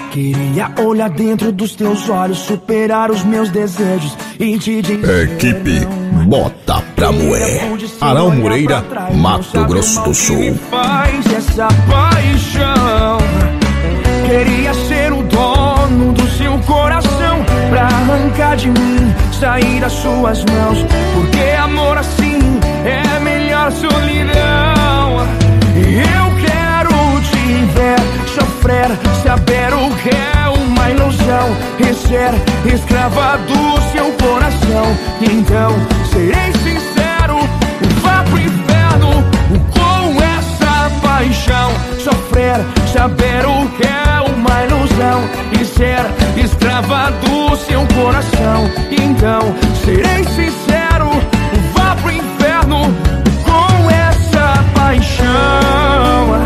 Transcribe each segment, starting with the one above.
Queria olhar dentro dos teus olhos, superar os meus desejos e te dizer. Equipe Bota Pra Moer, Arão Moreira, Mato Grosso do Sul. Faz essa paixão. Queria ser o dono do seu coração, pra arrancar de mim, sair das suas mãos. Porque amor assim é melhor solidão. Eu quero te ver sofrer, saber o que é uma ilusão e ser escrava do seu coração. Então serei sincero, vá pro inferno com essa paixão. Sofrer, saber o que é uma ilusão e ser escrava do seu coração. Então serei sincero, vá pro inferno com essa paixão.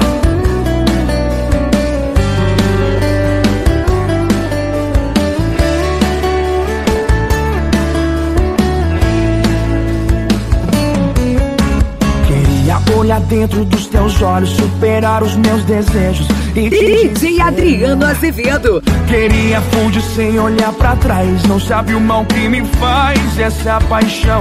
Olhar dentro dos teus olhos, superar os meus desejos e DJ Adriano Azevedo. Queria fugir sem olhar pra trás, não sabe o mal que me faz essa paixão.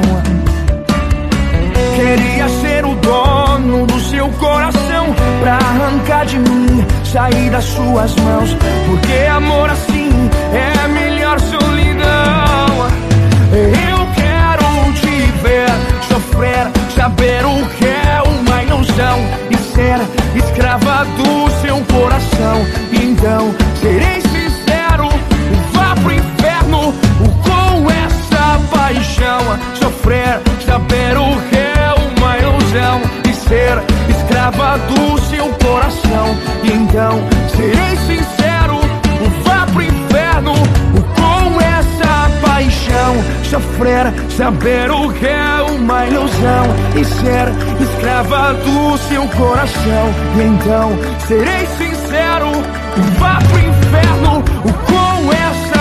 Queria ser o dono do seu coração, pra arrancar de mim, sair das suas mãos. Porque amor assim é a melhor solidão. Eu quero te ver sofrer, saber o que é uma ilusão e ser escrava do seu coração. Então serei sincero, vá pro inferno com essa paixão. Sofrer, saber o que é uma ilusão e ser escrava do seu coração. Então serei sincero, vá pro inferno com essa paixão. Sofrer, saber o que é uma ilusão e ser escrava do seu coração. Então serei sincero, vá pro inferno com essa